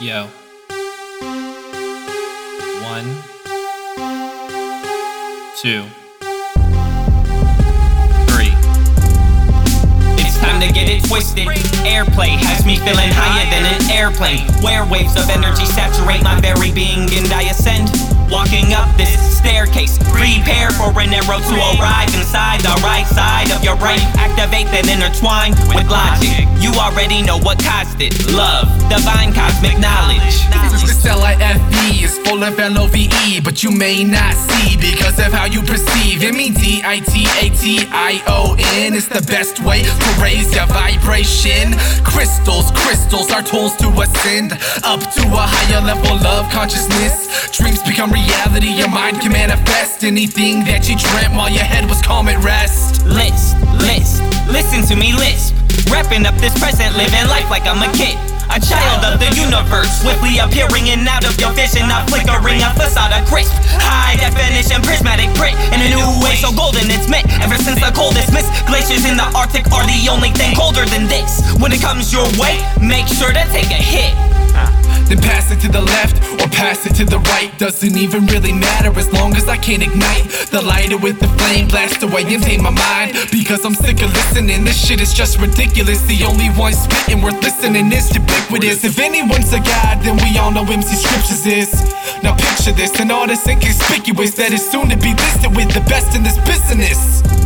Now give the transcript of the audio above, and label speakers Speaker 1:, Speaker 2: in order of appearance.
Speaker 1: Yo. 1, 2, 3.
Speaker 2: It's time to get it twisted. Airplay has me feeling higher than an airplane, where waves of energy saturate my very being and I ascend. Walking up this staircase, prepare for an arrow to arrive inside the right side of your brain. Activate then intertwine with logic. You already know what caused it. Love, divine cosmic knowledge.
Speaker 3: This LIFE is full of LOVE, but you may not see because of how you perceive. MEDITATION is the best way to raise your vibration. Crystals are tools to ascend up to a higher level of consciousness. Dreams become reality, your mind can manifest anything that you dreamt while your head was calm at rest.
Speaker 2: Listen to me lisp. Wrapping up this present, living life like I'm a kid. A child of the universe, swiftly appearing in out of your vision, a flickering, a facade of crisp. High definition, prismatic print, in a new way so golden it's meant. Ever since the coldest mist, glaciers in the Arctic are the only thing colder than this. When it comes your way, make sure to take a hit.
Speaker 3: Then pass it to the left or pass it to the right. Doesn't even really matter as long as I can ignite the lighter with the flame, blast away and tame my mind. Because I'm sick of listening, this shit is just ridiculous. The only one spitting worth listening is ubiquitous. If anyone's a god, then we all know MC Scriptures is. Now picture this, an artist inconspicuous that is soon to be listed with the best in this business.